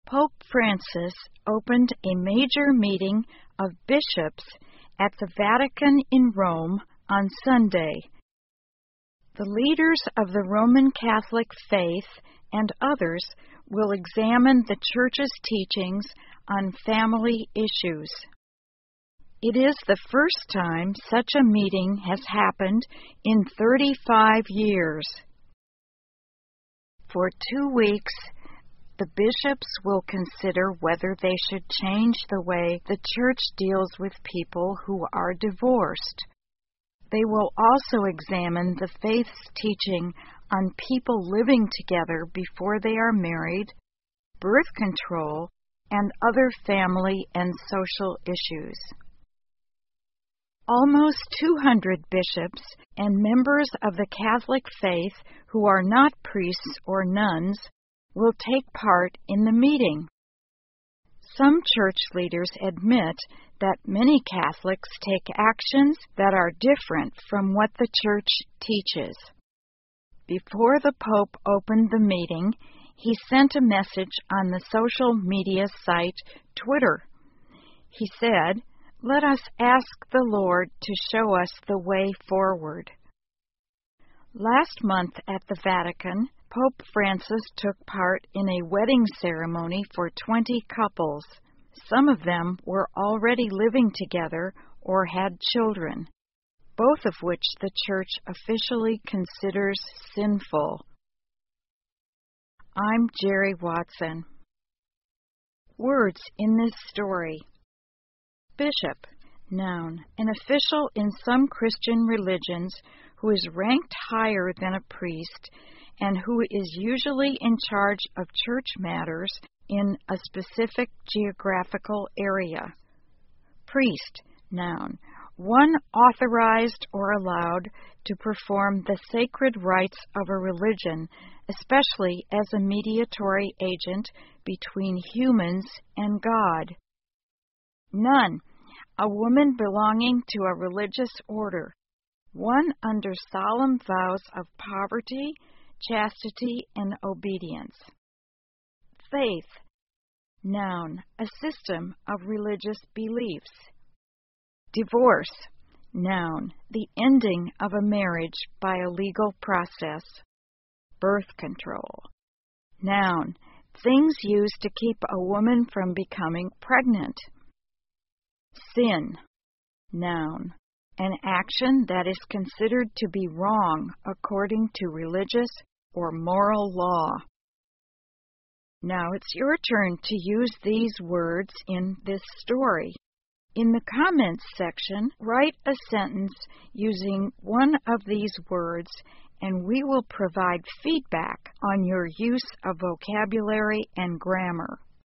Pope Francis opened a major meeting of bishops at the Vatican in Rome on Sunday. The leaders of the Roman Catholic faith and others will examine the Church's teachings on family issues. It is the first time such a meeting has happened in 35 years. For 2 weeks, the bishops will consider whether they should change the way the Church deals with people who are divorced. They will also examine the faith's teaching on people living together before they are married, birth control, and other family and social issues. Almost 200 bishops and members of the Catholic faith who are not priests or nuns will take part in the meeting. Some church leaders admit that many Catholics take actions that are different from what the Church teaches. Before the Pope opened the meeting, he sent a message on the social media site Twitter. He said, "Let us ask the Lord to show us the way forward." Last month at the Vatican, Pope Francis took part in a wedding ceremony for 20 couples. Some of them were already living together or had children, both of which the Church officially considers sinful. I'm Jerry Watson. Words in this story. Bishop, noun, an official in some Christian religions who is ranked higher than a priest and who is usually in charge of church matters in a specific geographical area. Priest, noun, one authorized or allowed to perform the sacred rites of a religion, especially as a mediatory agent between humans and God. Nun, a woman belonging to a religious order, one under solemn vows of poverty, chastity, and obedience. Faith, noun, a system of religious beliefs. Divorce, noun, the ending of a marriage by a legal process. Birth control, noun, things used to keep a woman from becoming pregnant. Sin, noun, an action that is considered to be wrong according to religious or moral law. Now it's your turn to use these words in this story. In the comments section, write a sentence using one of these words, and we will provide feedback on your use of vocabulary and grammar.